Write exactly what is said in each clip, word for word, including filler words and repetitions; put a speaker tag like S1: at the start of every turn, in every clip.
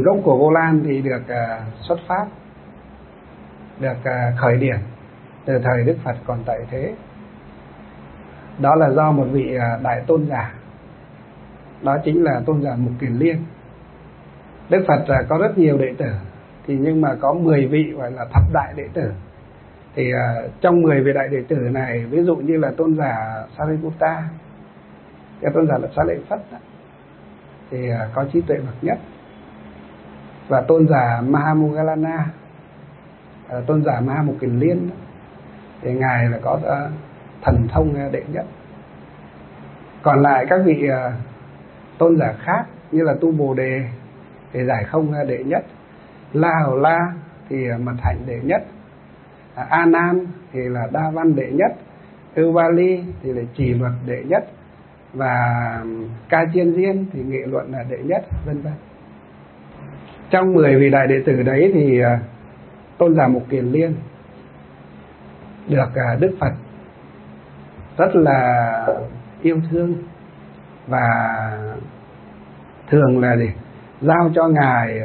S1: gốc của Vô Lan thì được uh, xuất phát, được uh, khởi điểm từ thời Đức Phật còn tại thế. Đó là do một vị uh, đại tôn giả, đó chính là tôn giả Mục Kiền Liên. Đức Phật uh, có rất nhiều đệ tử, thì nhưng mà có mười vị gọi là thập đại đệ tử. Thì uh, trong mười vị đại đệ tử này, ví dụ như là tôn giả Sariputta, cái tôn giả là Xá Lợi Phất đó, thì uh, có trí tuệ bậc nhất. Và tôn giả Mahamoggallana, uh, tôn giả Mahamục Kiền Liên đó, thì ngài là có uh, thần thông uh, đệ nhất. Còn lại các vị uh, tôn giả khác như là Tu Bồ Đề thì giải không uh, đệ nhất, La Hầu La thì uh, mật hạnh đệ nhất, uh, A Nan thì là đa văn đệ nhất, Ưu Ba Ly thì là trì luật đệ nhất, và Ca Chiên Diên thì nghệ luận là đệ nhất, vân vân. Trong mười vị đại đệ tử đấy thì uh, tôn giả Mục Kiền Liên được uh, Đức Phật rất là yêu thương, và thường là gì? Giao cho ngài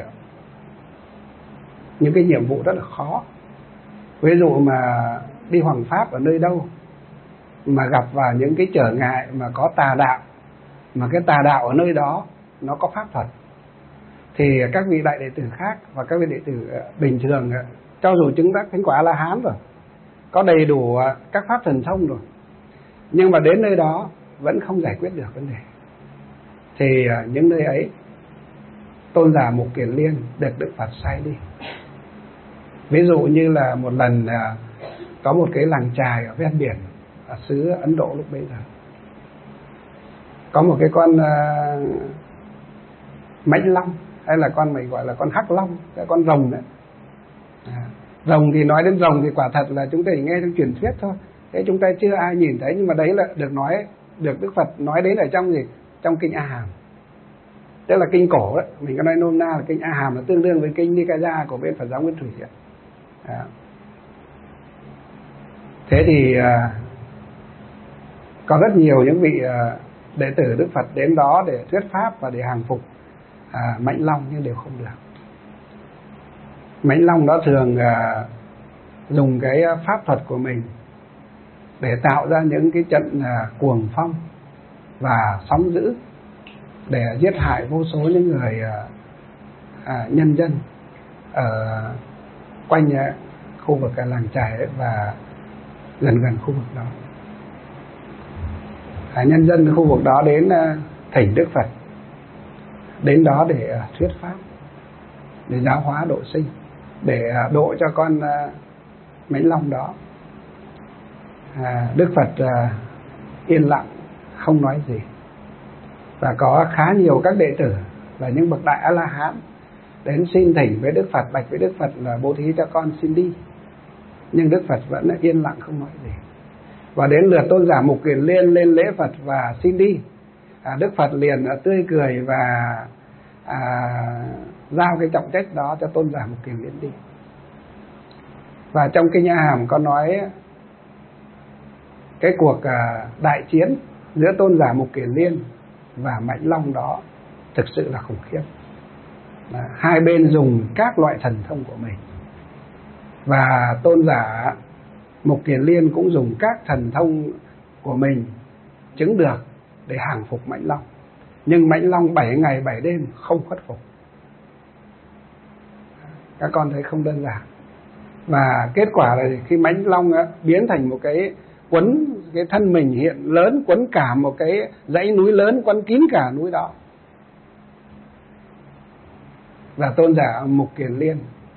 S1: những cái nhiệm vụ rất là khó. Ví dụ mà đi hoằng pháp ở nơi đâu mà gặp vào những cái trở ngại mà có tà đạo, mà cái tà đạo ở nơi đó nó có pháp thuật, thì các vị đại đệ tử khác và các vị đệ tử bình thường, cho dù chứng đắc thánh quả A La Hán rồi, có đầy đủ các pháp thần thông rồi, nhưng mà đến nơi đó vẫn không giải quyết được vấn đề, thì những nơi ấy tôn giả Mục Kiền Liên được Đức Phật sai đi. Ví dụ như là một lần có một cái làng chài ở ven biển ở xứ Ấn Độ lúc bấy giờ, có một cái con uh, mãnh long, hay là con mình gọi là con hắc long, cái con rồng đấy. À, rồng thì nói đến rồng thì quả thật là chúng ta chỉ nghe trong truyền thuyết thôi, thế chúng ta chưa ai nhìn thấy, nhưng mà đấy là được nói, được Đức Phật nói đến ở trong gì? Trong kinh A Hàm, tức là kinh cổ đấy, mình có nói nôm na là kinh A Hàm là tương đương với kinh Nikaya của bên Phật giáo Nguyên Thủy ấy. À. Thế thì à, có rất nhiều những vị à, đệ tử Đức Phật đến đó để thuyết pháp và để hàng phục à, mãnh long, nhưng đều không được. Mãnh long đó thường à, dùng cái pháp thuật của mình để tạo ra những cái trận à, cuồng phong và sóng dữ, để giết hại vô số những người à, à, nhân dân ở quanh à, khu vực à, làng chài ấy, và gần gần khu vực đó. À, nhân dân khu vực đó đến à, thỉnh Đức Phật đến đó để à, thuyết pháp, để giáo hóa độ sinh, để à, độ cho con à, mãnh long đó. à, Đức Phật à, yên lặng không nói gì, và có khá nhiều các đệ tử là những bậc đại A La Hán đến xin thỉnh với Đức Phật, bạch với Đức Phật là bố thí cho con xin đi, nhưng Đức Phật vẫn yên lặng không nói gì. Và đến lượt tôn giả Mục Kiền Liên lên lễ Phật và xin đi, à, Đức Phật liền à, tươi cười và à, giao cái trọng trách đó cho tôn giả Mục Kiền Liên đi. Và trong kinh A Hàm có nói cái cuộc à, đại chiến giữa tôn giả Mục Kiền Liên và mãnh long đó thực sự là khủng khiếp. À, hai bên dùng các loại thần thông của mình, và tôn giả Mục Kiền Liên cũng dùng các thần thông của mình chứng được để hàng phục mãnh long, nhưng mãnh long bảy ngày bảy đêm không khuất phục. Các con thấy không đơn giản. Và kết quả là khi mãnh long á, biến thành một cái quấn, cái thân mình hiện lớn, quấn cả một cái dãy núi lớn, quấn kín cả núi đó. Và tôn giả Mục Kiền Liên,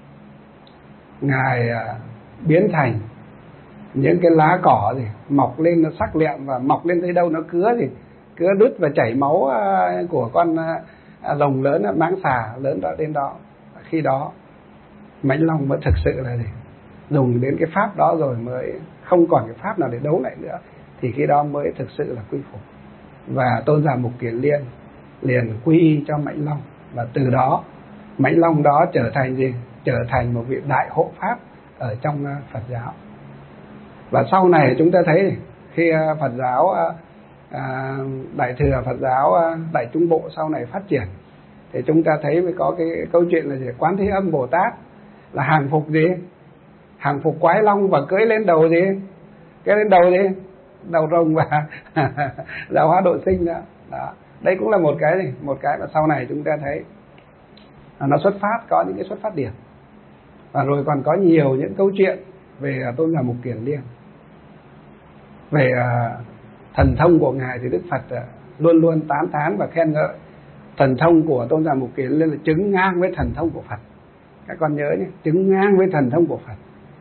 S1: ngài à, biến thành những cái lá cỏ gì mọc lên nó sắc lẹm, và mọc lên tới đâu nó cứa gì cứa đứt và chảy máu à, của con à, rồng lớn, mãng xà lớn đó đến đó. Khi đó mãnh long mới thực sự là gì? Dùng đến cái pháp đó rồi mới không còn cái pháp nào để đấu lại nữa, thì khi đó mới thực sự là quy phục. Và tôn giả Mục Kiền Liên liền quy y cho mãnh long, và từ đó mãnh long đó trở thành gì? Trở thành một vị đại hộ pháp ở trong Phật giáo. Và sau này chúng ta thấy khi Phật giáo à, Đại thừa Phật giáo Đại Trung Bộ sau này phát triển, thì chúng ta thấy mới có cái câu chuyện là gì? Quán Thế Âm Bồ Tát là hàng phục gì? Hàng phục Quái Long và cưỡi lên đầu gì? Cưỡi lên đầu gì? Đầu rồng và Giáo Hóa Độ Sinh đó. Đó. Đây cũng là một cái gì? Một cái mà sau này chúng ta thấy nó xuất phát, có những cái xuất phát điểm. Và rồi còn có nhiều những câu chuyện về Tôn giả Mục Kiền Liên. Về thần thông của Ngài thì Đức Phật luôn luôn tán thán và khen ngợi. Thần thông của Tôn giả Mục Kiền Liên là chứng ngang với thần thông của Phật. Các con nhớ nhé, chứng ngang với thần thông của Phật.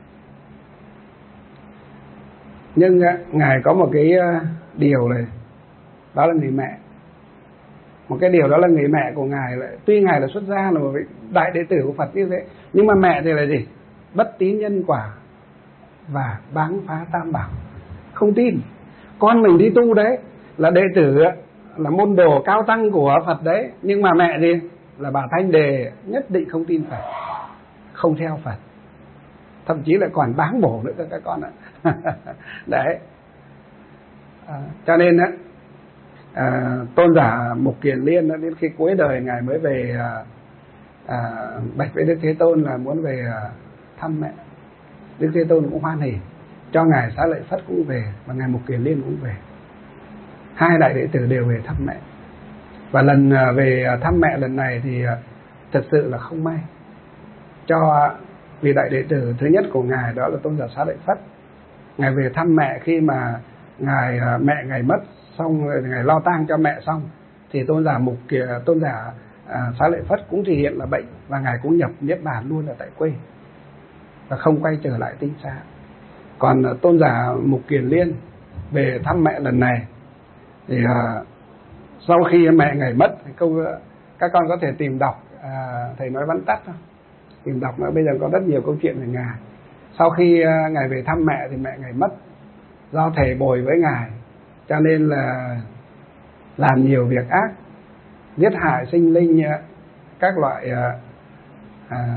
S1: Nhưng Ngài có một cái điều này, đó là người mẹ. Một cái điều đó là người mẹ của Ngài lại, tuy Ngài là xuất gia là một đại đệ tử của Phật như thế, nhưng mà mẹ thì là gì? Bất tín nhân quả và báng phá tam bảo. Không tin. Con mình đi tu đấy, là đệ tử, là môn đồ cao tăng của Phật đấy, nhưng mà mẹ gì? Là bà Thanh Đề nhất định không tin Phật, không theo Phật, thậm chí lại còn báng bổ nữa cho các con ạ. Đấy. À, cho nên á, à, Tôn giả Mục Kiền Liên đó, đến khi cuối đời Ngài mới về à, à, bạch với Đức Thế Tôn là muốn về à, thăm mẹ. Đức Thế Tôn cũng hoan hỉ cho Ngài Xá Lợi Phất cũng về, và Ngài Mục Kiền Liên cũng về. Hai đại đệ tử đều về thăm mẹ. Và lần à, về thăm mẹ lần này thì à, thật sự là không may cho vị đại đệ tử thứ nhất của Ngài, đó là Tôn giả Xá Lợi Phất. Ngài về thăm mẹ khi mà Ngài mẹ Ngài mất xong rồi, Ngài lo tang cho mẹ xong, thì Tôn giả Mục Kiền Tôn giả à, Xá Lợi Phất cũng thể hiện là bệnh, và Ngài cũng nhập niết bàn luôn ở tại quê và không quay trở lại tinh xá. Còn à, Tôn giả Mục Kiền Liên về thăm mẹ lần này thì à, sau khi mẹ Ngài mất thì câu các con có thể tìm đọc, à, thầy nói vắn tắt thôi, tìm đọc nữa, bây giờ có rất nhiều câu chuyện về Ngài. Sau khi à, Ngài về thăm mẹ thì mẹ Ngài mất do thề bồi với Ngài, cho nên là làm nhiều việc ác, giết hại sinh linh, các loại à, à,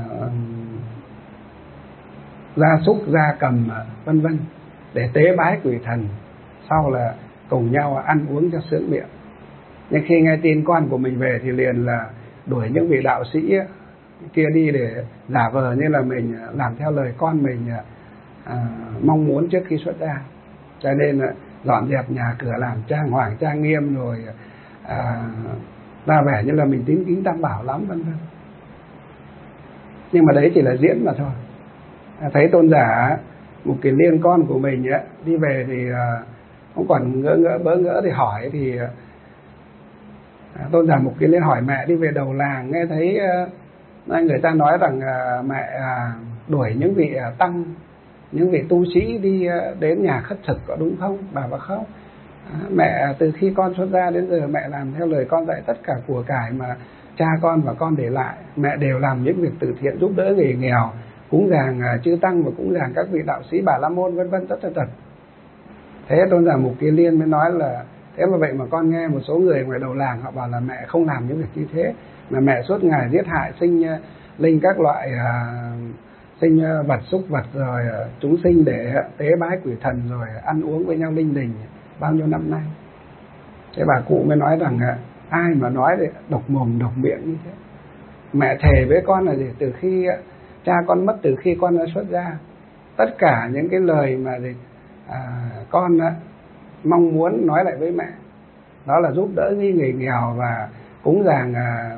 S1: gia súc, gia cầm vân vân để tế bái quỷ thần, sau là cùng nhau ăn uống cho sướng miệng. Nhưng khi nghe tin con của mình về thì liền là đuổi những vị đạo sĩ kia đi để giả vờ như là mình làm theo lời con mình à, mong muốn trước khi xuất gia. Cho nên là dọn dẹp nhà cửa, làm trang hoàng trang nghiêm, rồi à, ra vẻ như là mình tín kính tam bảo lắm vân vân. Nhưng mà đấy chỉ là diễn mà thôi. À, thấy Tôn giả Mục Kiền Liên con của mình ấy, đi về thì à, không còn ngỡ ngỡ bỡ ngỡ thì hỏi, thì à, Tôn giả Mục Kiền Liên hỏi mẹ đi về đầu làng, nghe thấy à, người ta nói rằng à, mẹ à, đuổi những vị à, tăng, những vị tu sĩ đi à, đến nhà khất thực, có đúng không? Bà bảo không. À, mẹ từ khi con xuất gia đến giờ mẹ làm theo lời con dạy, tất cả của cải mà cha con và con để lại, mẹ đều làm những việc từ thiện, giúp đỡ người nghèo, cúng dường à, chư tăng và cúng dường các vị đạo sĩ Bà La Môn vân vân tất tật tật. Thế Tôn giả Mục Kiền Liên mới nói là thế mà vậy mà con nghe một số người ngoài đầu làng họ bảo là mẹ không làm những việc như thế, mà mẹ suốt ngày giết hại sinh uh, linh các loại uh, sinh uh, vật súc vật, rồi uh, chúng sinh để uh, tế bái quỷ thần, rồi ăn uống với nhau linh đình bao nhiêu năm nay. Thế bà cụ mới nói rằng uh, ai mà nói để độc mồm độc miệng như thế. Mẹ thề với con là gì? Từ khi uh, cha con mất, từ khi con đã xuất gia, tất cả những cái lời mà gì À, con á, mong muốn nói lại với mẹ, đó là giúp đỡ những người nghèo và cúng dường à,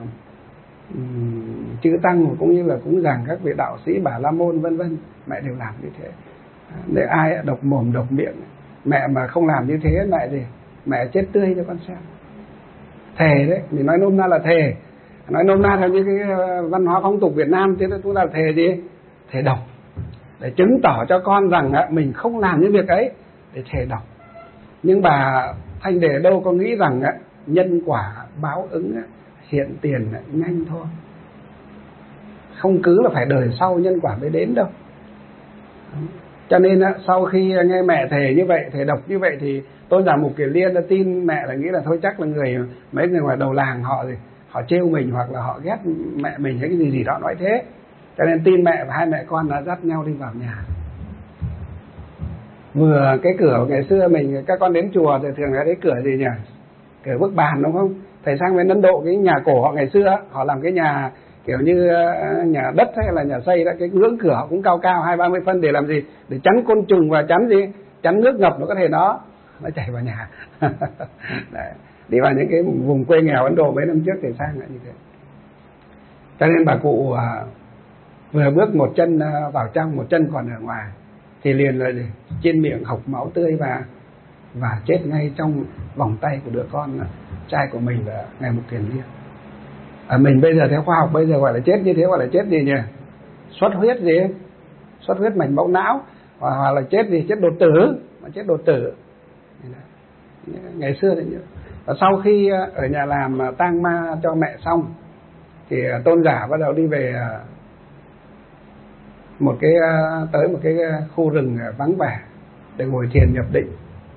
S1: um, chư tăng, cũng như là cúng dường các vị đạo sĩ Bà La Môn vân vân. Mẹ đều làm như thế. Để ai độc mồm độc miệng, mẹ mà không làm như thế mẹ gì? Mẹ chết tươi cho con xem. Thề đấy, mình nói nôm na là thề. Nói nôm na theo như cái văn hóa phong tục Việt Nam, thế chúng ta là thề gì? Thề độc, để chứng tỏ cho con rằng mình không làm những việc ấy, để thề độc. Nhưng bà Thanh Đề đâu có nghĩ rằng nhân quả báo ứng hiện tiền nhanh thôi, không cứ là phải đời sau nhân quả mới đến đâu. Cho nên sau khi nghe mẹ thề như vậy, thề độc như vậy, thì Tôn giả Mục Kiền Liên đã tin mẹ, là nghĩ là thôi chắc là người mấy người ngoài đầu làng họ gì họ trêu mình, hoặc là họ ghét mẹ mình hay cái gì gì đó nói thế. Cho nên tin mẹ, và hai mẹ con đã dắt nhau đi vào nhà. Vừa cái cửa ngày xưa mình, các con đến chùa thì thường là cái cửa gì nhỉ? Cửa bức bàn đúng không? Thầy sang bên Ấn Độ, cái nhà cổ họ ngày xưa họ làm cái nhà kiểu như nhà đất hay là nhà xây đó, cái ngưỡng cửa họ cũng cao cao hai ba mươi phân để làm gì? Để chắn côn trùng và chắn gì? Chắn nước ngập nó có thể nó nó chảy vào nhà. Đấy. Đi vào những cái vùng quê nghèo Ấn Độ mấy năm trước thầy sang là như thế. Cho nên bà cụ à, vừa bước một chân vào trong, một chân còn ở ngoài thì liền là gì? Trên miệng hộc máu tươi và và chết ngay trong vòng tay của đứa con trai của mình là Ngài Mục Kiền Liên. À, mình bây giờ theo khoa học bây giờ gọi là chết như thế gọi là chết gì nhỉ? Xuất huyết gì? Xuất huyết mạch máu não, hoặc, hoặc là chết gì? Chết đột tử, mà chết đột tử. Ngày xưa thì như. Và sau khi ở nhà làm tang ma cho mẹ xong thì tôn giả bắt đầu đi về một cái tới một cái khu rừng vắng vẻ để ngồi thiền nhập định,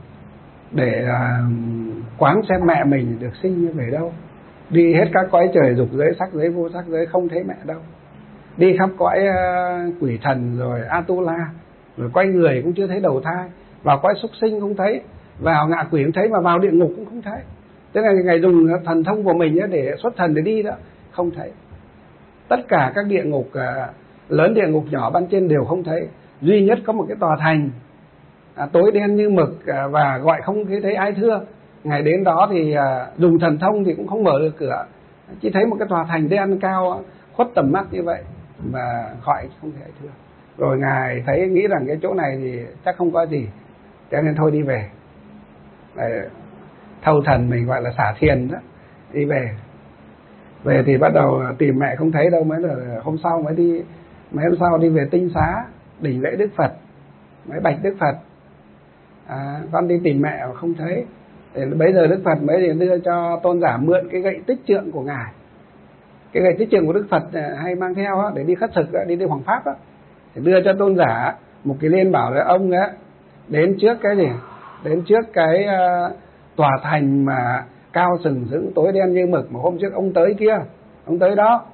S1: để quán xem mẹ mình được sinh về đâu. Đi hết các cõi trời, dục giới, sắc giới, vô sắc giới, không thấy mẹ đâu. Đi khắp cõi quỷ thần rồi Atula, rồi quay người cũng chưa thấy đầu thai, vào cõi súc sinh không thấy, vào ngạ quỷ không thấy, mà vào địa ngục cũng không thấy. Thế là Ngài dùng thần thông của mình để xuất thần để đi đó, không thấy. Tất cả các địa ngục lớn, địa ngục nhỏ ban trên đều không thấy. Duy nhất có một cái tòa thành à, tối đen như mực à, và gọi không thấy ai thưa. Ngài đến đó thì à, dùng thần thông thì cũng không mở được cửa, chỉ thấy một cái tòa thành đen cao khuất tầm mắt như vậy và gọi không thấy ai thưa. Rồi Ngài thấy nghĩ rằng cái chỗ này thì chắc không có gì, cho nên thôi đi về. Để thâu thần mình gọi là xả thiền đó, đi về. Về thì bắt đầu tìm mẹ không thấy đâu, mới là hôm sau mới đi, mấy hôm sau đi về Tinh Xá đỉnh lễ Đức Phật, mới bạch Đức Phật à, con đi tìm mẹ mà không thấy. Thì bây giờ Đức Phật mới đưa cho tôn giả mượn cái gậy tích trượng của Ngài. Cái gậy tích trượng của Đức Phật hay mang theo đó, để đi khất thực, đi đi hoàng pháp đó. Thì đưa cho tôn giả một cái liên bảo là ông đó đến trước cái gì? Đến trước cái uh, tòa thành mà cao sừng sững tối đen như mực mà hôm trước ông tới kia, ông tới đó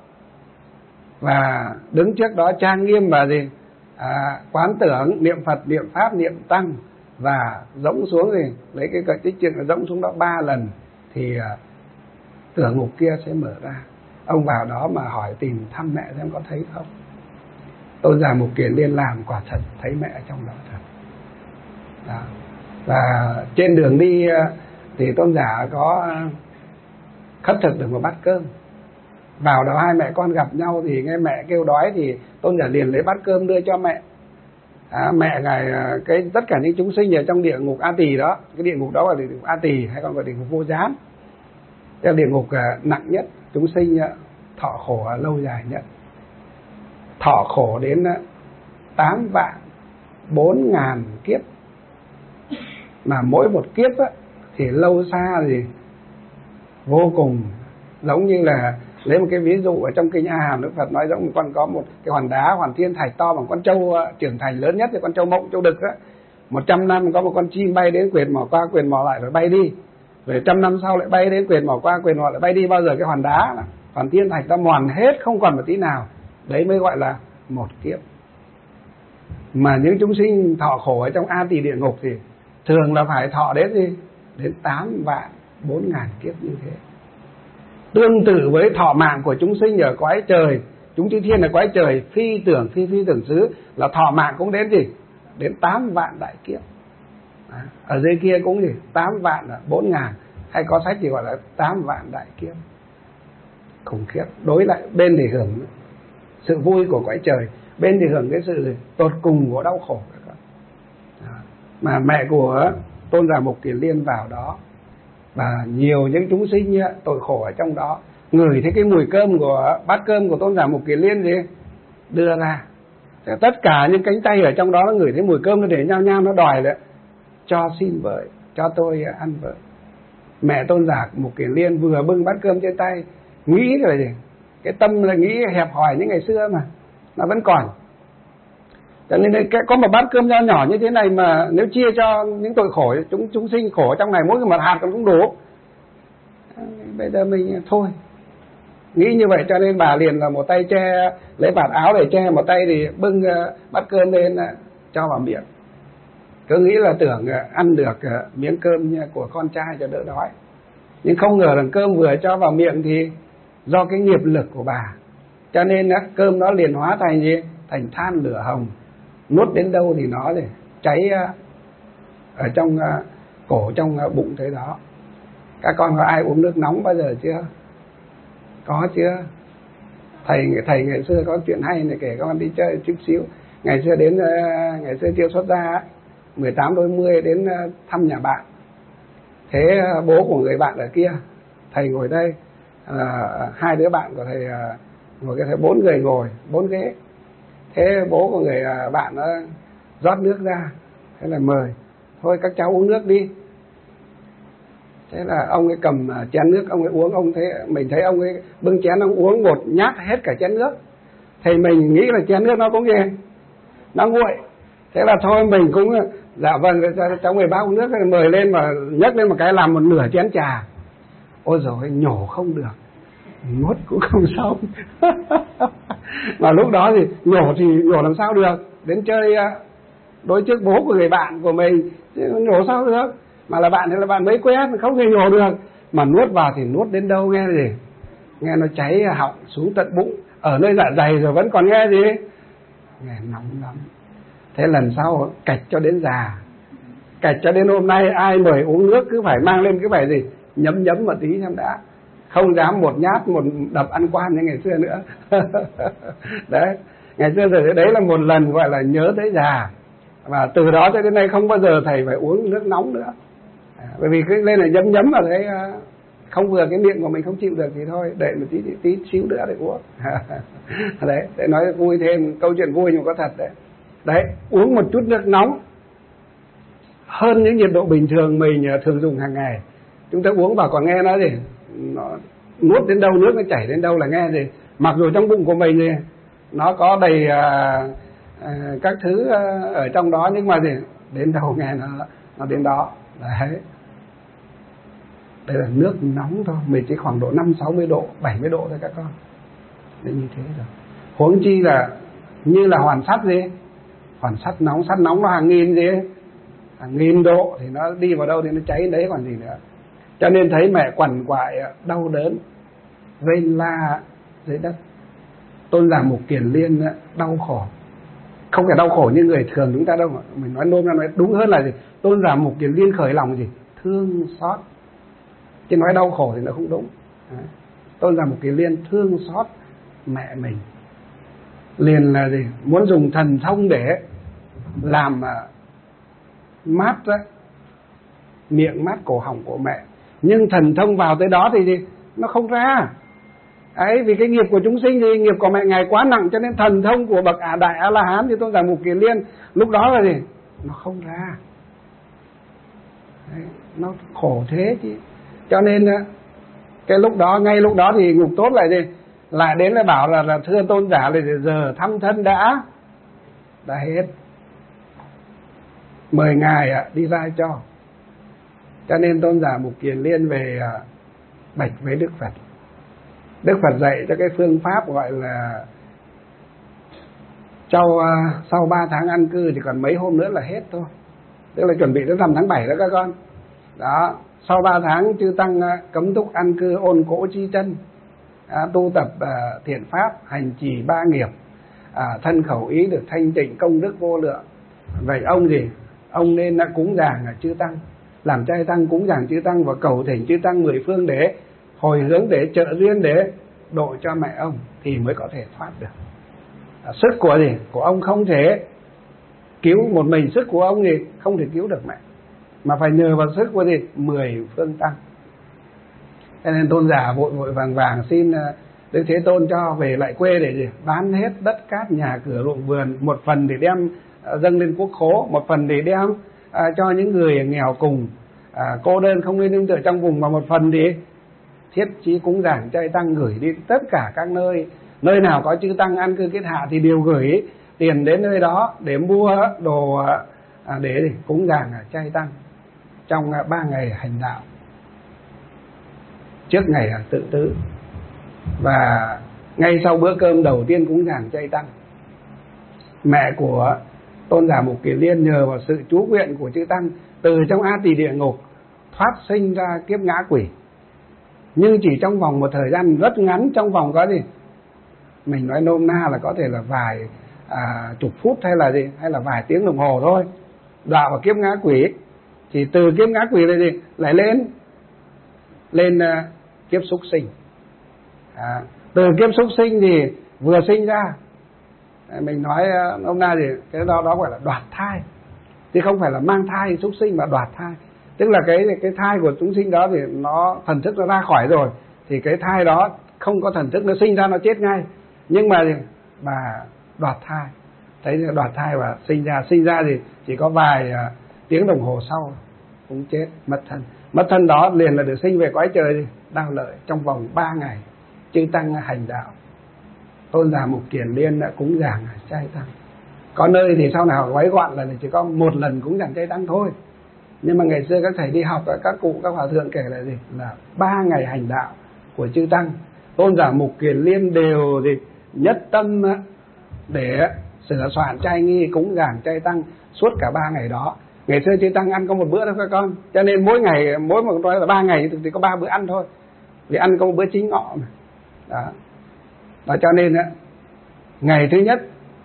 S1: và đứng trước đó trang nghiêm và gì à, quán tưởng niệm Phật, niệm Pháp, niệm Tăng và dẫm xuống gì lấy cái gậy tích trượng dẫm xuống đó ba lần thì à, cửa ngục kia sẽ mở ra. Ông vào đó mà hỏi tìm thăm mẹ xem có thấy không. Tôn giả Mục Kiền Liên làm quả thật thấy mẹ trong đó thật đó. Và trên đường đi thì tôn giả có khất thực được một bát cơm. Vào đó hai mẹ con gặp nhau thì nghe mẹ kêu đói thì tôn giả liền lấy bát cơm đưa cho mẹ. À, mẹ ngài cái tất cả những chúng sinh ở trong địa ngục A Tỳ đó, cái địa ngục đó là địa ngục A Tỳ hay còn gọi địa ngục Vô Giám. Cái địa ngục nặng nhất, chúng sinh thọ khổ lâu dài nhất. Thọ khổ đến tám vạn bốn ngàn kiếp. Mà mỗi một kiếp á, thì lâu xa gì vô cùng. Giống như là lấy một cái ví dụ ở trong kinh A Hàm, Đức Phật nói giống một con có một cái hòn đá, hoàn thiên thạch to bằng con trâu trưởng thành lớn nhất, thì con trâu mộng, trâu đực á. Một trăm năm có một con chim bay đến quệt mỏ qua quệt mỏ lại rồi bay đi. Rồi trăm năm sau lại bay đến quệt mỏ qua quệt mỏ lại bay đi. Bao giờ cái hòn đá hoàn thiên thạch ta mòn hết không còn một tí nào. Đấy mới gọi là một kiếp. Mà những chúng sinh thọ khổ ở trong A Tỳ địa ngục thì thường là phải thọ đến gì? Đến tám vạn bốn ngàn kiếp như thế. Tương tự với thọ mạng của chúng sinh ở cõi trời, chúng chư thiên ở cõi trời phi tưởng phi phi tưởng xứ là thọ mạng cũng đến gì? Đến tám vạn đại kiếp. À, ở dưới kia cũng gì? tám vạn là bốn ngàn, hay có sách thì gọi là tám vạn đại kiếp. Khủng khiếp. Đối lại bên thì hưởng sự vui của cõi trời, bên thì hưởng cái sự tột cùng của đau khổ. À, mà mẹ của tôn giả Mục Kiền Liên vào đó và nhiều những chúng sinh tội khổ ở trong đó ngửi thấy cái mùi cơm của bát cơm của tôn giả Mục Kiền Liên gì đưa ra, tất cả những cánh tay ở trong đó nó ngửi thấy mùi cơm, nó để nhao nhao nó đòi là cho xin với, cho tôi ăn với. Mẹ tôn giả Mục Kiền Liên vừa bưng bát cơm trên tay, nghĩ rồi gì cái tâm là nghĩ hẹp hòi như ngày xưa mà nó vẫn còn. Cho nên có một bát cơm nho nhỏ như thế này mà nếu chia cho những tội khổ, chúng chúng sinh khổ trong này mỗi một hạt còn cũng đủ. Bây giờ mình thôi nghĩ như vậy, cho nên bà liền là một tay che lấy vạt áo để che, một tay thì bưng bát cơm lên cho vào miệng, cứ nghĩ là tưởng ăn được miếng cơm của con trai cho đỡ đói. Nhưng không ngờ rằng cơm vừa cho vào miệng thì do cái nghiệp lực của bà, cho nên á, cơm nó liền hóa thành gì? Thành than lửa hồng. Nuốt đến đâu thì nó thì cháy ở trong cổ, trong bụng thế đó. Các con có ai uống nước nóng bao giờ chưa? Có chưa? Thầy thầy ngày xưa có chuyện hay này kể các con đi chơi chút xíu. Ngày xưa đến ngày xưa chưa xuất gia, mười tám đôi mươi đến thăm nhà bạn. Thế bố của người bạn ở kia, thầy ngồi đây, à, hai đứa bạn của thầy ngồi cái, thấy bốn người ngồi, bốn ghế. Thế bố của người bạn nó rót nước ra, thế là mời, thôi các cháu uống nước đi. Thế là ông ấy cầm chén nước, ông ấy uống, ông thấy mình thấy ông ấy bưng chén ông uống một nhát hết cả chén nước. Thì mình nghĩ là chén nước nó cũng nghe, nó nguội. Thế là thôi mình cũng dạ vâng cháu mười ba uống nước, mời lên mà nhấc lên một cái làm một nửa chén trà. Ôi rồi nhổ không được, nuốt cũng không xong. Mà lúc đó thì nhổ thì nhổ làm sao được, đến chơi đối trước bố của người bạn của mình nhổ sao được, mà là bạn thì là bạn mới quen, không thể nhổ được. Mà nuốt vào thì nuốt đến đâu nghe gì, nghe nó cháy họng xuống tận bụng, ở nơi dạ dày rồi vẫn còn nghe gì, nghe nóng lắm. Thế lần sau cạch cho đến già, cạch cho đến hôm nay ai mời uống nước cứ phải mang lên cái bài gì nhấm nhấm một tí xem đã, không dám một nhát một đập ăn quan như ngày xưa nữa. Đấy, ngày xưa rồi đấy là một lần gọi là nhớ tới già. Và từ đó cho đến nay không bao giờ thầy phải uống nước nóng nữa, à, bởi vì cứ lên là nhấm nhấm mà thấy không vừa cái miệng của mình không chịu được thì thôi để một tí, tí, tí xíu nữa để uống. Đấy, để nói vui thêm câu chuyện vui nhưng có thật đấy. Đấy, uống một chút nước nóng hơn những nhiệt độ bình thường mình thường dùng hàng ngày. Chúng ta uống vào còn nghe nó gì, nó nuốt đến đâu nước nó chảy đến đâu là nghe gì. Mặc dù trong bụng của mình thì nó có đầy à, à, các thứ ở trong đó, nhưng mà gì đến đâu nghe nó nó đến đó. Đấy, đây là nước nóng thôi, mình chỉ khoảng độ năm sáu mươi độ, bảy mươi độ thôi các con. Đấy như thế rồi. Huống chi là như là hoàn sắt gì, hoàn sắt nóng, sắt nóng nó hàng nghìn gì, hàng nghìn độ thì nó đi vào đâu thì nó cháy đấy còn gì nữa. Cho nên thấy mẹ quằn quại đau đớn rên la dưới đất. Tôn giả Mục Kiền Liên đau khổ, không phải đau khổ như người thường chúng ta đâu, mình nói nôm ra nói đúng hơn là gì, Tôn giả Mục Kiền Liên khởi lòng gì thương xót, chứ nói đau khổ thì nó không đúng. Đấy. Tôn giả Mục Kiền Liên thương xót mẹ mình, liền là gì muốn dùng thần thông để làm mát đó, miệng mát cổ họng của mẹ. Nhưng thần thông vào tới đó thì gì nó không ra ấy, vì cái nghiệp của chúng sinh thì nghiệp của mẹ ngài quá nặng, cho nên thần thông của bậc Ả Đại A La Hán thì Tôn giả Mục Kiền Liên lúc đó là gì nó không ra. Đấy, nó khổ thế chứ. Cho nên cái lúc đó, ngay lúc đó thì Ngục Tốt lại gì lại đến lại bảo là, là thưa tôn giả là giờ thăm thân đã đã hết, mời ngài đi ra cho. Cho nên Tôn giả Mục Kiền Liên về bạch với Đức Phật. Đức Phật dạy cho cái phương pháp gọi là sau, sau ba tháng ăn cư thì còn mấy hôm nữa là hết thôi, tức là chuẩn bị đến rằm tháng bảy đó các con. Đó, sau ba tháng chư tăng cấm túc ăn cư ôn cỗ chi chân, à, tu tập à, thiện pháp, hành trì ba nghiệp, à, thân khẩu ý được thanh tịnh, công đức vô lượng. Vậy ông gì ông nên đã cúng dường chư tăng, làm trai tăng cúng dường chư tăng và cầu thỉnh chư tăng mười phương để hồi hướng, để trợ duyên, để độ cho mẹ ông thì mới có thể thoát được. À, sức của gì của ông không thể cứu một mình, sức của ông thì không thể cứu được mẹ, mà phải nhờ vào sức của gì mười phương tăng. Cho nên tôn giả vội vội vàng vàng xin Đức Thế Tôn cho về lại quê để gì bán hết đất cát nhà cửa ruộng vườn, một phần để đem dâng lên quốc khố, một phần để đem à, cho những người nghèo cùng, à, cô đơn không nên nương tựa trong vùng, mà một phần thì thiết chí cúng dường trai tăng gửi đi tất cả các nơi, nơi nào có chư tăng an cư kết hạ thì đều gửi tiền đến nơi đó để mua đồ à, để cúng dường trai tăng trong ba ngày hành đạo trước ngày tự tử, và ngay sau bữa cơm đầu tiên cúng dường trai tăng. Mẹ của Tôn giả Mục Kiền Liên nhờ vào sự chú nguyện của chư tăng từ trong A Tỳ địa ngục thoát sinh ra kiếp ngã quỷ, Nhưng chỉ trong vòng một thời gian rất ngắn, trong vòng có gì, mình nói nôm na là có thể là vài à, chục phút hay là gì, hay là vài tiếng đồng hồ thôi, đọa vào kiếp ngã quỷ. Thì từ kiếp ngã quỷ này gì lại lên lên uh, kiếp súc sinh. À, từ kiếp súc sinh thì vừa sinh ra, mình nói uh, ông na gì cái đó đó gọi là đoạt thai, chứ không phải là mang thai súc sinh mà đoạt thai. Tức là cái cái thai của chúng sinh đó thì nó thần thức nó ra khỏi rồi, thì cái thai đó không có thần thức, nó sinh ra nó chết ngay. Nhưng mà bà đoạt thai, thấy đoạt thai và sinh ra, sinh ra thì chỉ có vài uh, tiếng đồng hồ sau cũng chết, mất thân. Mất thân đó liền là được sinh về cõi trời Đao Lợi trong vòng ba ngày. Chư tăng hành đạo, Tôn giả Mục Kiền Liên đã cúng dường chay tăng. Có nơi thì sau nào gói gọn là chỉ có một lần cúng dường chay tăng thôi. Nhưng mà ngày xưa các thầy đi học, các cụ, các hòa thượng kể là gì? Là ba ngày hành đạo của chư tăng. Tôn giả Mục Kiền Liên đều gì nhất tâm để sửa soạn chay nghi cúng dường chay tăng suốt cả ba ngày đó. Ngày xưa chư tăng ăn có một bữa thôi các con, cho nên mỗi ngày, mỗi một nói là ba ngày thì có ba bữa ăn thôi, vì ăn có một bữa chính ngọ mà. Đó. Đó cho nên á, ngày thứ nhất,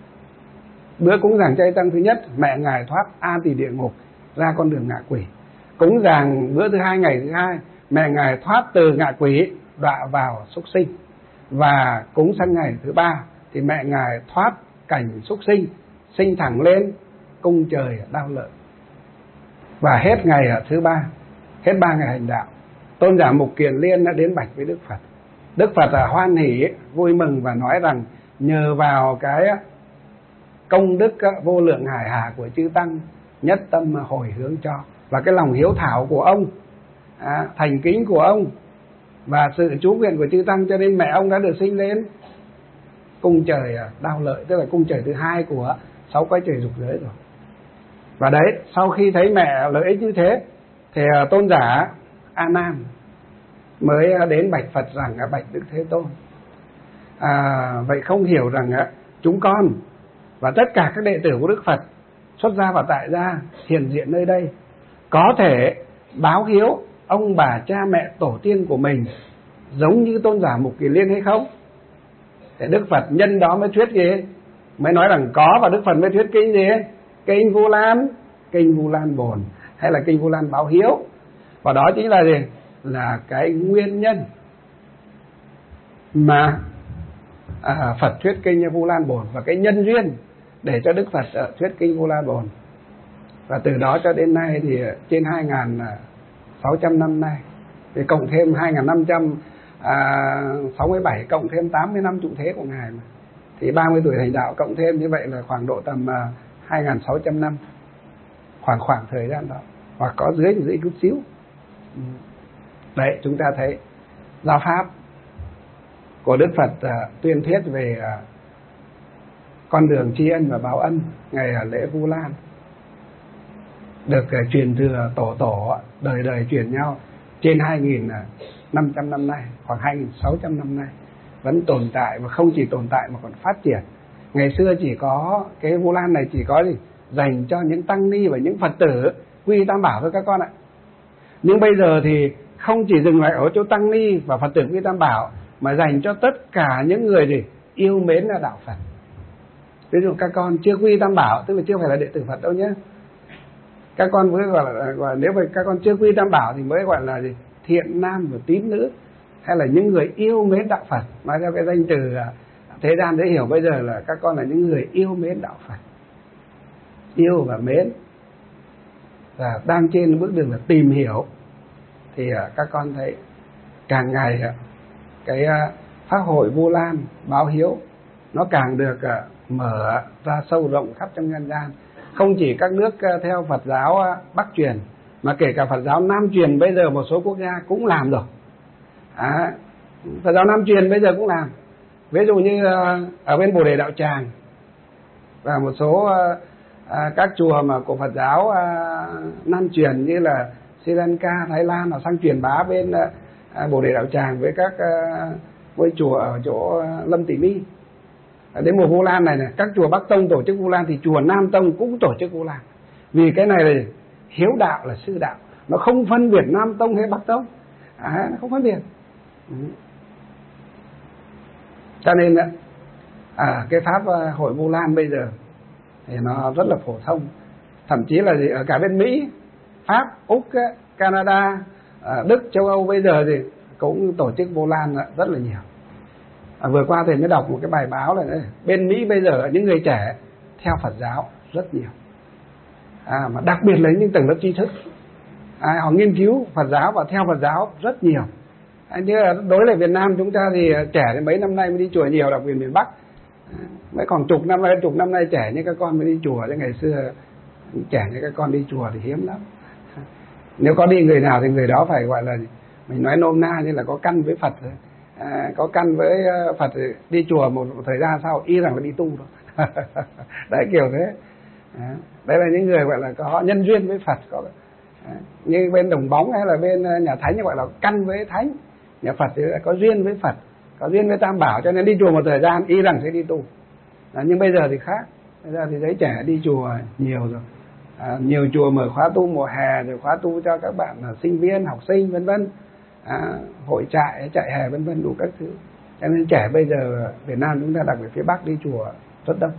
S1: bữa cúng dường chay tăng thứ nhất, mẹ ngài thoát a tỳ địa ngục ra con đường ngạ quỷ. Cúng dường bữa thứ hai, ngày thứ hai, mẹ ngài thoát từ ngạ quỷ đọa vào súc sinh. Và cúng sang ngày thứ ba thì mẹ ngài thoát cảnh súc sinh, sinh thẳng lên cung trời Đao Lợi. Và hết ngày thứ ba, hết ba ngày hành đạo, Tôn giả Mục Kiền Liên đã đến bạch với Đức Phật. Đức Phật là hoan hỉ, vui mừng và nói rằng nhờ vào cái công đức vô lượng hải hà của chư tăng, nhất tâm hồi hướng cho, và cái lòng hiếu thảo của ông, à, thành kính của ông và sự chú nguyện của chư tăng, cho nên mẹ ông đã được sinh lên cung trời Đao Lợi, tức là cung trời thứ hai của sáu cõi trời dục giới rồi. Và đấy, sau khi thấy mẹ lợi ích như thế thì Tôn giả A Nan mới đến bạch Phật rằng bạch Đức Thế Tôn, à, vậy không hiểu rằng chúng con và tất cả các đệ tử của Đức Phật xuất gia và tại gia hiện diện nơi đây có thể báo hiếu ông bà cha mẹ tổ tiên của mình giống như Tôn giả Mục Kiền Liên hay không? Thì Đức Phật nhân đó mới thuyết gì, mới nói rằng có, và Đức Phật mới thuyết kinh gì, kinh Vu Lan, kinh Vu Lan Bồn hay là kinh Vu Lan báo hiếu. Và đó chính là gì, là cái nguyên nhân mà à, Phật thuyết kinh Vu Lan Bồn, và cái nhân duyên để cho Đức Phật uh, thuyết kinh Vu Lan Bồn. Và từ đó cho đến nay thì trên hai nghìn sáu trăm năm nay, thì cộng thêm hai nghìn năm trăm sáu mươi bảy, cộng thêm tám mươi năm trụ thế của ngài mà, thì ba mươi tuổi hành đạo cộng thêm như vậy là khoảng độ tầm uh, hai nghìn sáu trăm năm, khoảng khoảng thời gian đó, hoặc có dưới dưới chút xíu. Đấy, chúng ta thấy giáo pháp của Đức Phật uh, tuyên thuyết về uh, con đường tri ân và báo ân ngày uh, lễ Vu Lan được uh, truyền thừa tổ tổ, đời đời truyền nhau trên hai nghìn năm trăm năm nay, khoảng hai nghìn sáu trăm năm nay vẫn tồn tại, và không chỉ tồn tại mà còn phát triển. Ngày xưa chỉ có cái Vu Lan này chỉ có gì dành cho những tăng ni và những Phật tử quy Tam Bảo thôi các con ạ. Nhưng bây giờ thì không chỉ dừng lại ở chỗ tăng ni và Phật tử quy Tam Bảo, mà dành cho tất cả những người gì yêu mến là đạo Phật. Ví dụ các con chưa quy Tam Bảo, tức là chưa phải là đệ tử Phật đâu nhé, các con mới gọi là, gọi là nếu mà các con chưa quy Tam Bảo thì mới gọi là gì thiện nam và tín nữ, hay là những người yêu mến đạo Phật. Nói theo cái danh từ thế gian dễ hiểu bây giờ là các con là những người yêu mến đạo Phật, yêu và mến, và đang trên bước đường là tìm hiểu. Thì các con thấy càng ngày cái pháp hội Vu Lan báo hiếu nó càng được mở ra sâu rộng khắp trong nhân gian. Không chỉ các nước theo Phật giáo Bắc truyền, mà kể cả Phật giáo Nam truyền bây giờ một số quốc gia cũng làm rồi. À, Phật giáo Nam truyền bây giờ cũng làm. Ví dụ như ở bên Bồ Đề Đạo Tràng và một số à, các chùa mà của Phật giáo à, Nam truyền như là Sri Lanka, Thái Lan, họ sang truyền bá bên à, Bồ Đề Đạo Tràng với các à, ngôi chùa ở chỗ à, Lâm Tỷ My. À, đến mùa Vu Lan này này, các chùa Bắc Tông tổ chức Vu Lan thì chùa Nam Tông cũng tổ chức Vu Lan. Vì cái này là hiếu đạo là sư đạo, nó không phân biệt Nam Tông hay Bắc Tông, à, nó không phân biệt. Cho nên à, cái pháp hội Vu Lan bây giờ thì nó rất là phổ thông, thậm chí là gì ở cả bên Mỹ, Pháp, Úc, Canada, Đức, châu Âu bây giờ thì cũng tổ chức Vu Lan rất là nhiều. À, vừa qua thì mới đọc một cái bài báo là bên Mỹ bây giờ những người trẻ theo Phật giáo rất nhiều, à, mà đặc biệt là những tầng lớp tri thức, à, họ nghiên cứu Phật giáo và theo Phật giáo rất nhiều. À, như là đối lại Việt Nam chúng ta thì trẻ thì mấy năm nay mới đi chùa nhiều, đặc biệt miền Bắc, à, mới còn chục năm nay chục năm nay trẻ như các con mới đi chùa, chứ ngày xưa trẻ như các con đi chùa thì hiếm lắm. Nếu có đi người nào thì người đó phải gọi là mình nói nôm na như là có căn với Phật rồi. À, có căn với Phật thì đi chùa một, một thời gian sau y rằng là đi tu rồi. Đấy kiểu thế. À, đây là những người gọi là có nhân duyên với Phật, có à, như bên Đồng Bóng hay là bên nhà Thánh gọi là căn với Thánh. Nhà Phật thì có duyên với Phật, có duyên với Tam Bảo, cho nên đi chùa một thời gian y rằng sẽ đi tu. À, nhưng bây giờ thì khác, bây giờ thì giới trẻ đi chùa nhiều rồi. À, nhiều chùa mở khóa tu mùa hè, rồi khóa tu cho các bạn là sinh viên, học sinh vân vân, à, hội trại, trại hè vân vân đủ các thứ. Cho nên trẻ bây giờ Việt Nam chúng ta đặc biệt phía Bắc đi chùa rất đông.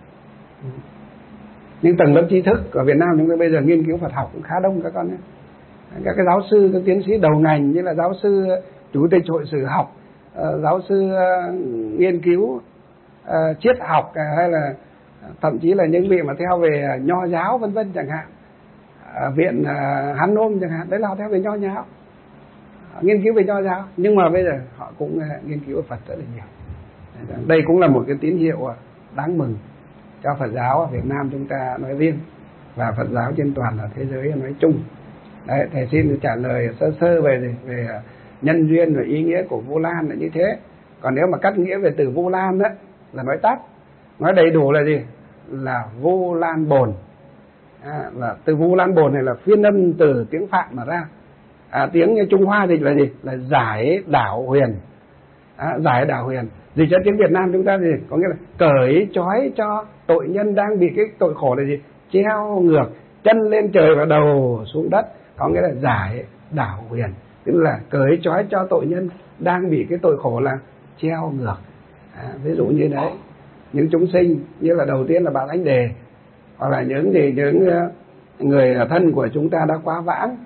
S1: Nhưng tầng lớp tri thức ở Việt Nam chúng ta bây giờ nghiên cứu Phật học cũng khá đông các con nhé. Các cái giáo sư, các tiến sĩ đầu ngành như là giáo sư chủ tịch hội sử học, uh, giáo sư uh, nghiên cứu uh, triết học, uh, hay là thậm chí là những vị mà theo về nho giáo vân vân chẳng hạn, à, viện à, Hán Nôm chẳng hạn, đấy là họ theo về nho giáo, họ nghiên cứu về nho giáo, nhưng mà bây giờ họ cũng à, nghiên cứu về Phật rất là nhiều. Đây cũng là một cái tín hiệu đáng mừng cho Phật giáo ở Việt Nam chúng ta nói riêng và Phật giáo trên toàn là thế giới nói chung. Đấy, thầy xin trả lời sơ sơ về gì? Về nhân duyên và ý nghĩa của Vu Lan là như thế. Còn nếu mà cắt nghĩa về từ Vu Lan đó là nói tắt, nói đầy đủ là gì? Là Vu Lan Bồn. À, là từ Vu Lan Bồn này là phiên âm từ tiếng Phạn mà ra. À, tiếng Trung Hoa dịch là gì? Là giải đảo huyền. À, giải đảo huyền. Dịch cho tiếng Việt Nam chúng ta gì? Có nghĩa là cởi trói cho tội nhân đang bị cái tội khổ là gì? Treo ngược, chân lên trời và đầu xuống đất. Có nghĩa là giải đảo huyền. Tức là cởi trói cho tội nhân đang bị cái tội khổ là treo ngược. À, ví dụ như đấy, những chúng sinh như là đầu tiên là bà Thánh Đề, hoặc là những gì những người thân của chúng ta đã quá vãng.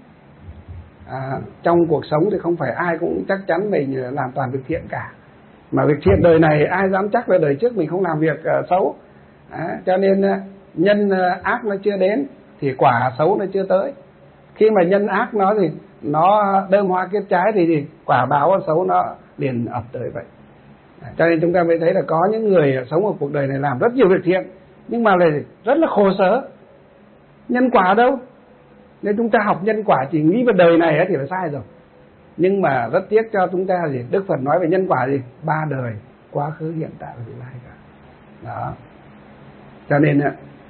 S1: À, trong cuộc sống thì không phải ai cũng chắc chắn mình làm toàn việc thiện cả, mà việc thiện đời này ai dám chắc là đời trước mình không làm việc uh, xấu. À, cho nên uh, nhân uh, ác nó chưa đến thì quả xấu nó chưa tới. Khi mà nhân ác nó thì nó đơm hoa kết trái thì, thì quả báo xấu nó liền ập tới vậy. À, cho nên chúng ta mới thấy là có những người sống ở cuộc đời này làm rất nhiều việc thiện nhưng mà lại rất là khổ sở. Nhân quả đâu? Nếu chúng ta học nhân quả chỉ nghĩ về đời này thì là sai rồi. Nhưng mà rất tiếc cho chúng ta gì? Đức Phật nói về nhân quả gì? Ba đời, quá khứ, hiện tại và tương lai cả. Đó. Cho nên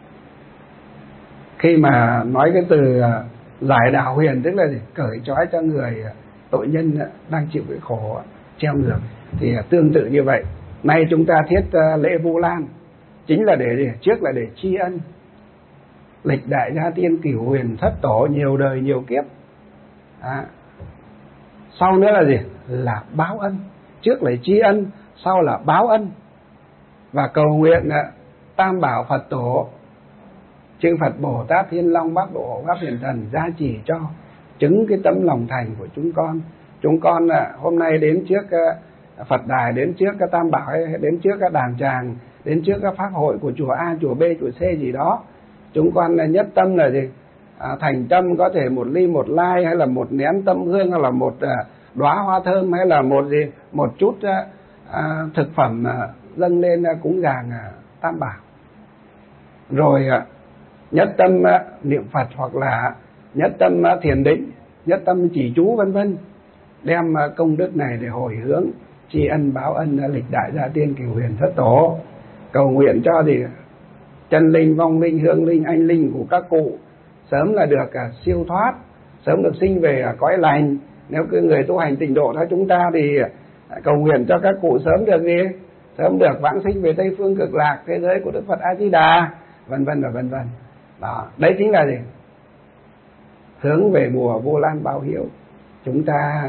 S1: khi mà nói cái từ giải đảo huyền, tức là gì? Cởi trói cho người tội nhân đang chịu cái khổ treo ngược, thì tương tự như vậy. Nay chúng ta thiết lễ Vu Lan chính là để gì? Trước là để tri ân lịch đại gia tiên cửu huyền thất tổ nhiều đời nhiều kiếp. À, sau nữa là gì? Là báo ân. Trước là tri ân, sau là báo ân. Và cầu nguyện Tam Bảo Phật Tổ, chư Phật Bồ Tát Thiên Long Bát Bộ Hộ Pháp Hiền Thần gia trì cho chứng cái tấm lòng thành của chúng con. Chúng con hôm nay đến trước Phật đài, đến trước các Tam Bảo, đến trước các đàn tràng, đến trước các pháp hội của chùa A, chùa B, chùa C gì đó, chúng con nhất tâm là gì? À, thành tâm có thể một ly một lai, hay là một nén tâm hương, hay là một à, đóa hoa thơm, hay là một gì một chút à, thực phẩm à, dâng lên à, cúng dường à, Tam Bảo. Rồi à, nhất tâm à, niệm Phật, hoặc là nhất tâm à, thiền định, nhất tâm chỉ chú vân vân, đem à, công đức này để hồi hướng tri ân báo ân à, lịch đại gia tiên cửu huyền thất tổ, cầu nguyện cho gì chân linh, vong linh, hương linh, anh linh của các cụ sớm là được uh, siêu thoát, sớm được sinh về uh, cõi lành. Nếu cứ người tu hành tịnh độ theo chúng ta thì uh, cầu nguyện cho các cụ sớm được gì? Sớm được vãng sinh về Tây phương cực lạc, thế giới của Đức Phật A Di Đà, vân vân và vân vân. Đó, đấy chính là gì? Hướng về mùa Vu Lan báo hiếu. Chúng ta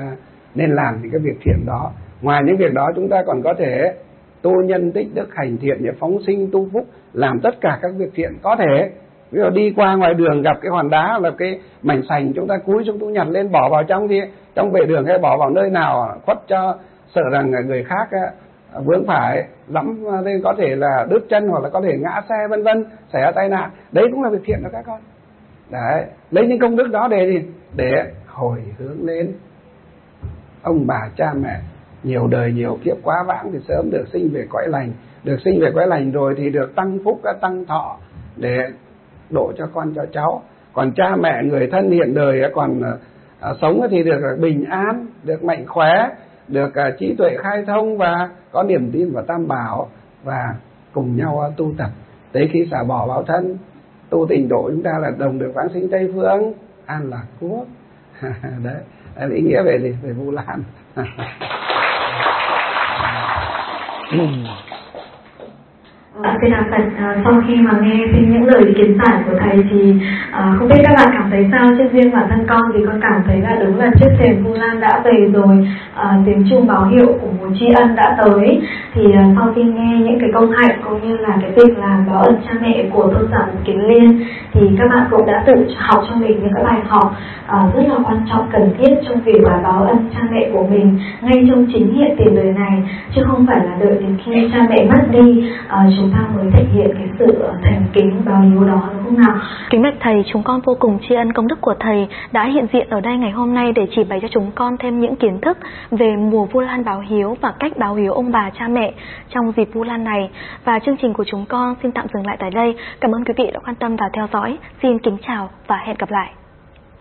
S1: nên làm những cái việc thiện đó. Ngoài những việc đó chúng ta còn có thể tu nhân tích đức, hành thiện, để phóng sinh tu phúc, làm tất cả các việc thiện có thể. Ví dụ đi qua ngoài đường gặp cái hòn đá là cái mảnh sành, chúng ta cúi xuống chúng nhặt lên bỏ vào trong thì trong vệ đường hay bỏ vào nơi nào khuất cho sợ rằng người khác vướng phải lắm, nên có thể là đứt chân hoặc là có thể ngã xe vân vân, xảy ra tai nạn. Đấy cũng là việc thiện đó các con. Đấy, lấy những công đức đó để gì? Để hồi hướng lên ông bà cha mẹ nhiều đời nhiều kiếp quá vãng thì sớm được sinh về cõi lành, được sinh về cõi lành rồi thì được tăng phúc, tăng thọ để độ cho con cho cháu. Còn cha mẹ người thân hiện đời còn à, sống thì được bình an, được mạnh khỏe, được à, trí tuệ khai thông và có niềm tin vào Tam Bảo, và cùng nhau tu tập tới khi xả bỏ báo thân, tu tịnh độ chúng ta là đồng được vãng sinh Tây Phương, an lạc quốc. Đấy là ý nghĩa về gì? Về Vu Lan.
S2: À, thưa Đạo Phật, à, sau khi mà nghe thêm những lời kiến giải của thầy thì à, không biết các bạn cảm thấy sao? Chứ riêng bản thân con thì con cảm thấy là đúng là chiếc thềm Vu Lan đã về rồi, à, tiếng chuông báo hiệu của mùa tri ân đã tới. Thì à, sau khi nghe những cái công hạnh cũng như là cái việc làm báo ân cha mẹ của tôn giả Kiến Liên, thì các bạn cũng đã tự học cho mình những cái bài học à, rất là quan trọng cần thiết trong việc là báo ân cha mẹ của mình ngay trong chính hiện tiền đời này, chứ không phải là đợi đến khi cha mẹ mất đi à, chúng ta mới thể hiện cái sự thành kính báo hiếu đó, đúng không nào?
S3: Kính bạch thầy, chúng con vô cùng tri ân công đức của thầy đã hiện diện ở đây ngày hôm nay để chỉ bày cho chúng con thêm những kiến thức về mùa Vu Lan báo hiếu và cách báo hiếu ông bà cha mẹ trong dịp Vu Lan này. Và chương trình của chúng con xin tạm dừng lại tại đây. Cảm ơn quý vị đã quan tâm và theo dõi. Xin kính chào và hẹn gặp lại.